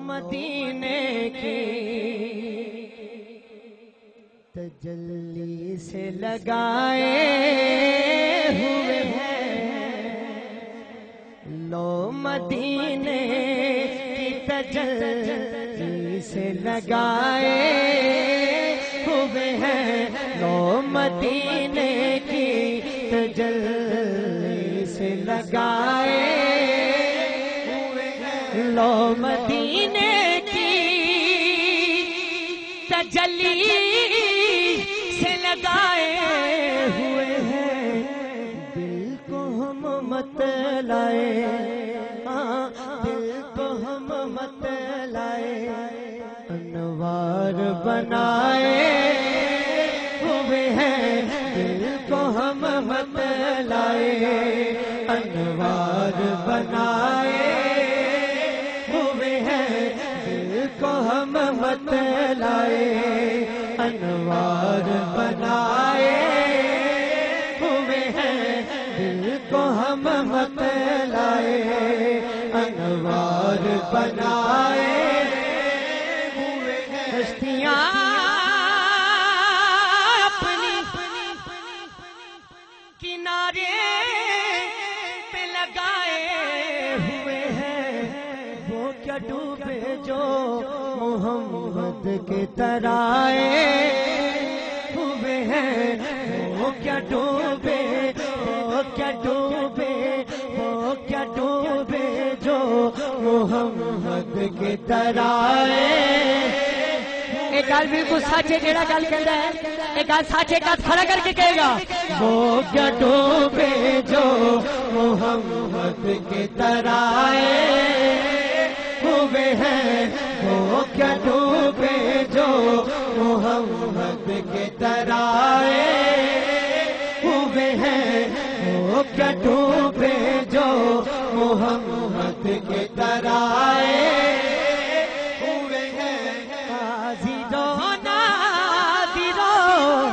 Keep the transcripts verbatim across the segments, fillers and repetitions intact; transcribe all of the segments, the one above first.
مدینے کی تجلی سے لگائے ہوئے ہیں، لو مدینے کی تجلی سے لگائے ہوئے ہیں، لو مدینے کی تجلی سے لگائے ہوئے ہیں، لو مدینے کی تجلی سے لگائے ہوئے ہیں، دل کو ہم مت لائے، ہاں دل کو ہم مت لائے، انوار بنائے ہوئے ہیں، دل کو ہم مت لائے، انوار بنائے ہوئے ہیں، دل کو ہم مت لائے، انوار بنائے ہوئے ہیں، دل کو ہم مت لائے، انوار بنائے ہوئے ہیں، ہستیاں اپنی کنارے پہ لگائے ہوئے ہیں، وہ کیا ڈوبے جو محمد کے ترائے ہوئے ہیں، وہ کیا ڈوبے وہ کیا ڈوبے وہ کیا ڈوبے جو محمد کے ترائے۔ ایک گل بالکل سچ ہے، جیڑا گل کہندا ہے ایک گل سچ ہے، ہاتھ کھڑا کر کے کہے گا، وہ کیا ڈوبے جو محمد کے ترائے ہوئے ہیں، وہ کیا ڈوبے جو محمد کے ترائے ہوئے ہیں، وہ کیا ڈوبے جو محمد کے ترائے ہوئے ہیں، حاضروں ناظروں۔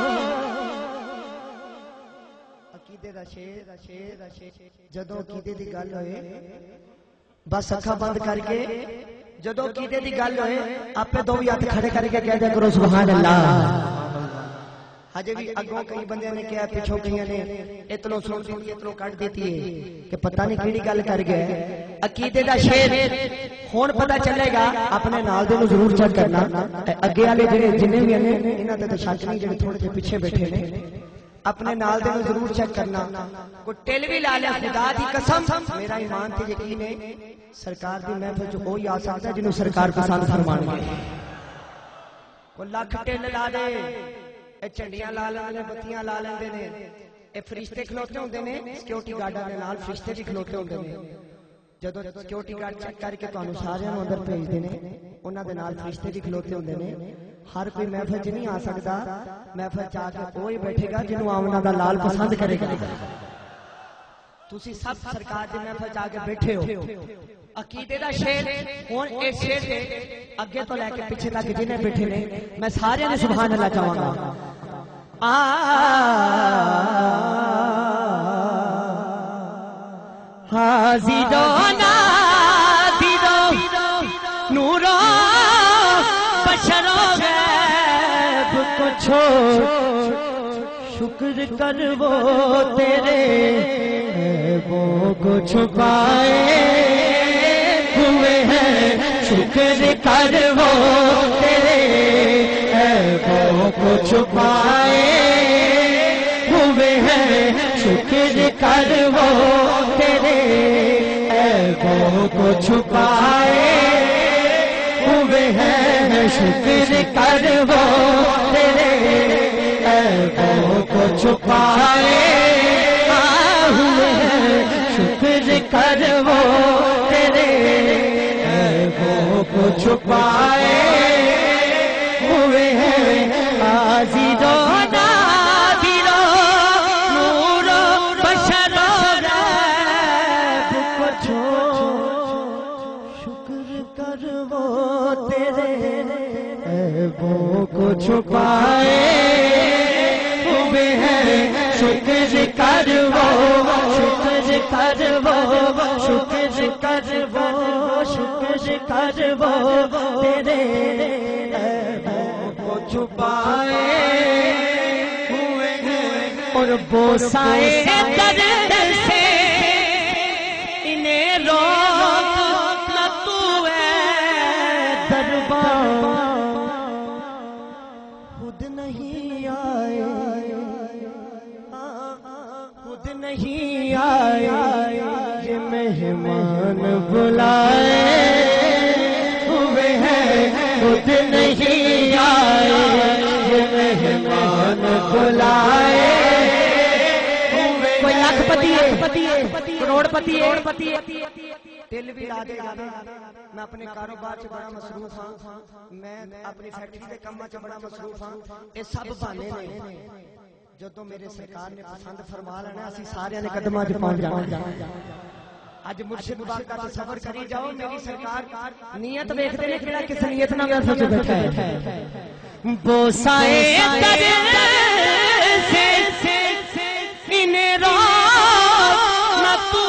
عقیدے دا شیر جدوں عقیدے دی گل ہوئے بس اکھاں بند کر کے، جدو عقیدے دی گل ہوئے آپ دو ہاتھ کھڑے کر کے کہہ دیا کرو سبحان اللہ۔ ہجے بھی اگوں کئی بندے نے کہا، پیچھوں کئی نے اتنوں سن سن اتنوں کٹ دیتی ہے کہ پتہ نہیں کیڑی گل کر گئے۔ عقیدے دا شیر ہن پتہ چلے گا، اپنے نال دے نوں ضرور چیک کرنا، اگے والے جڑے جنے بھی نے انہاں تے تے شک نہیں، جڑے تھوڑے جے پیچھے بیٹھے نے اپنے نال دے نوں ضرور چیک کرنا، کوئی ٹل بھی لا لیا خدا دی قسم میرا ایمان تے یقین ہے سرکار دی محفل جو وہی آ سکتا ہے جنہوں سرکار پسند فرمان گے۔ کوئی لاکھ ٹل لا دے، اے چنڈیاں لا لیندے، بتیاں لا لیندے نے، اے فرشتے کھلوتے ہوندے نے، سیکورٹی گارڈاں دے نال فرشتے بھی کھلوتے ہوندے نے، جدوں سیکورٹی گارڈ چیک کر کے تانوں سارے نوں اندر بھیجدے نے، انہاں دے نال فرشتے بھی کھلوتے ہوندے نے۔ ہر کوئی محفل چ نہیں آ سکتا، محفل چ آ کے کوئی بیٹھے گا جنہوں آمنا دا لال پسند کرے گا۔ تسی سب سرکار دی محفل چ آ کے بیٹھے ہو۔ عقیدے دا شیر ہن اس شیر دے اگے تو لے کے پیچھے تک جنے بیٹھے نے میں سارے نے سبحان اللہ چاہاں گا۔ حاضروں ناظروں نوروں بشروں غیب کو چھوڑ شکر کر وہ تیرے عیبوں کو چھپائے ہوئے ہیں، شکر کر وہ تیرے عیبوں کو چھپائے ہوئے ہیں، شکر کر وہ تیرے عیبوں کو چھپائے ہوئے ہیں، شکر کر وہ تیرے عیبوں کو چھپائے ہوئے ہیں، شکر کر وہ تیرے عیبوں کو چھپائے ہوئے ہیں، حاضروں ناظروں نوروں بشروں غیب کو چھوڑ شکر کر وہ تیرے عیبوں کو چھپائے ہوئے ہیں، شکر کر وہ شکر کر وہ شکر کر وہ شکر کر وہ وہ تیرے عیبوں کو چھپائے ہوئے ہیں اور بوسائے درد سے انہیں روک نہ تو اے دربار خود نہیں آئے خود نہیں آئے یہ مہمان بلائے ہوئے ہیں خود نہیں آئے یہ مہمان بلائے کوئی لاکھ پتی ہے کروڑ پتی ہے دل بھی لا دے گا میں اپنے کاروبار سے بڑا مصروف ہاں میں اپنی فیکٹری کے کاماں سے بڑا مصروف ہاں یہ سب بہانے نے جدوں میرے سرکار نے پسند فرما لینا اسی سارے نے قدماں وچ پہنچ جانا اج مرشد باغ دا سفر کری جاؤ میری سرکار نیت ویکھدے نے کیڑا کس نیت نال میں سوچ بیٹھا ہے بوسائے درد سے انہیں روک نہ تو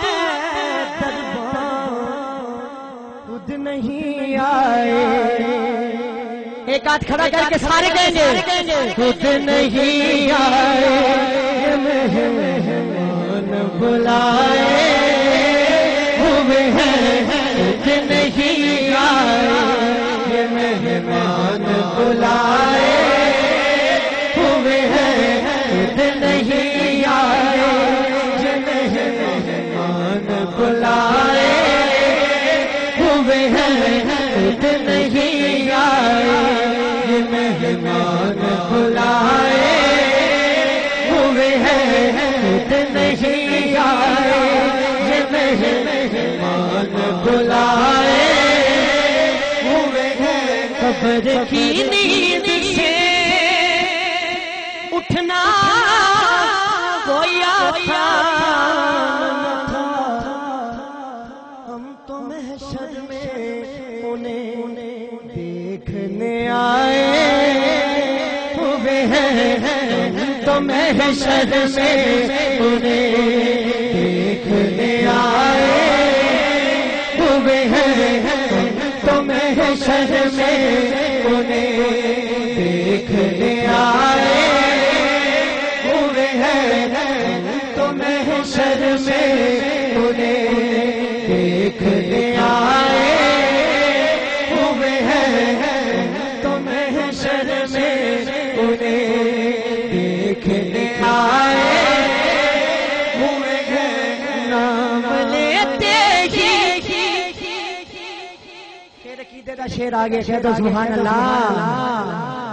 خود نہیں آئے ایک ہاتھ کھڑا کر کے سارے کہیں گے خود نہیں آئے مہمان بلائے ہوئے ہیں خود نہیں آئے یہ مہمان بلائے ہوئے ہیں خود نہیں آئے یہ مہمان بلائے ہوئے ہیں خود نہیں آئے یہ مہمان بلائے ہوئے ہیں خود نہیں آئے یہ مہمان بلائے ہوئے ہیں قبر کی نیند سے اٹھنا کوئی آسان تھا ہم تو محشر میں انہیں دیکھنے آئے ہوئے ہیں ہم تو محشر میں انہیں دیکھنے آئے ہوئے ہیں ہم تو محشر میں انہیں دیکھنے آئے ہوئے ہیں ہم تو محشر میں انہیں دیکھنے آئے ہوئے ہیں تو محشر میں انہیں دیکھنے آئے ہوئے ہیں نام لیتے ہی پھر عقیدے کا شعر آگے کہہ دو سبحان اللہ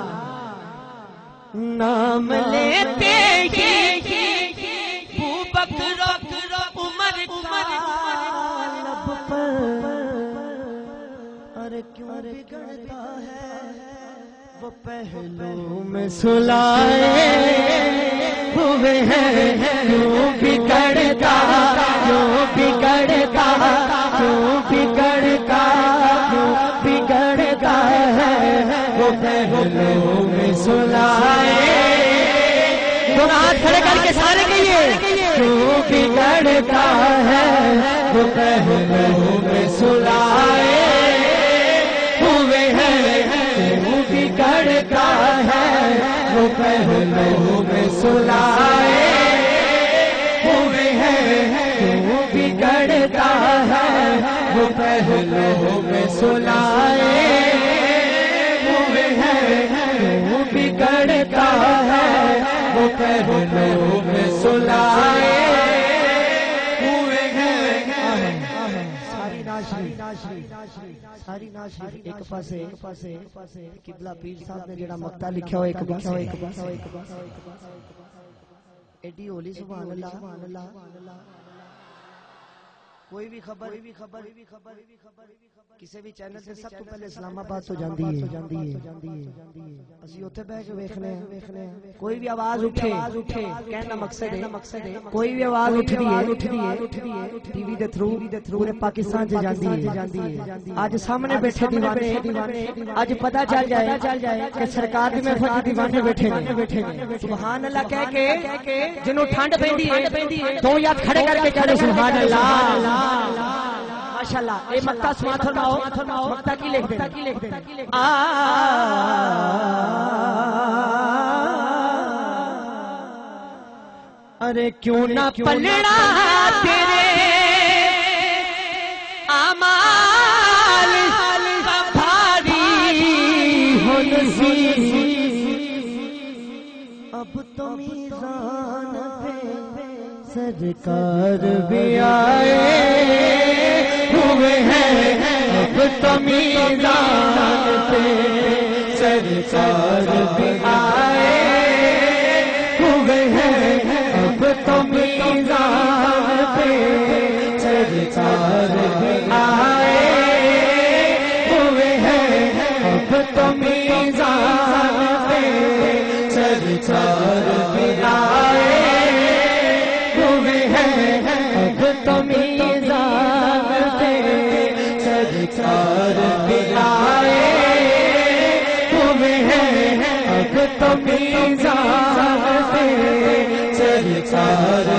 نام لیتے ہی بکر عمر لب پر ارے کیوں بگڑتا ہے وہ پہلو میں سلائے ہوئے ہیں کیوں بگڑتا کیوں بگڑتا کیوں بگڑتا کیوں بگڑتا ہے وہ پہلو میں سلائے دونوں ہاتھ کھڑے کر کے سارے کہیے کیوں بگڑتا ہے وہ پہلو میں سلائے ہوئے ہیں کیوں بگڑتا ہے وہ پہلو میں سلائے ہوئے ہیں کیوں بگڑتا ہے وہ پہلو میں سلائے ہوئے ہیں کیوں بگڑتا ہے وہ پہلو میں سلائے ہوئے ہیں ساری ناشری ساری ناشری ایک پاسے ایک پاسے قبلہ پیر صاحب نے جڑا مقطع لکھا ہو ایک پاسے ایک پاسے ایڈی ہولی سبحان اللہ سبحان اللہ کوئی بھی خبر کوئی بھی خبر کوئی بھی خبر کسی بھی چینل سے سب تو پہلے اسلام آباد تو جاندی ہے جاندی ہے اسی اوتھے بیٹھ کے ویکھنے ہیں کوئی بھی آواز اٹھے اٹھے کہنے کا مقصد ہے مقصد ہے کوئی بھی آواز اٹھدی ہے اٹھدی ہے ٹی وی دے تھرو پورے پاکستان سے جاندی ہے جاندی ہے اج سامنے بیٹھے دیوانے اج پتہ چل جائے چل جائے کہ سرکار دی محفل وچ دیوانے بیٹھے ہیں بیٹھے ہیں سبحان اللہ کہہ کے جنوں ٹھنڈ پیندی ہے دو ہاتھ کھڑے کر کے کہہ دو سبحان اللہ ماشاءاللہ اے مکہ سماعت فرماؤ مکہ کی لکھ دیں آ ارے کیوں نہ پلڑا تیرے اعمال کا بھاری ہو نصیب اب تو میزان پہ سرکار بھی آئے ہوئے ہیں اب تو میزان پہ سرکار بھی آئے ہوئے ہیں اب تو میزان پہ سرکار بھی آئے ہوئے ہیں اب تو میزان پہ سرکار بھی آئے ہوئے ہیں اب تو میزان پہ سرکار بھی آئے ہوئے ہیں اب تو میزان پہ سرکار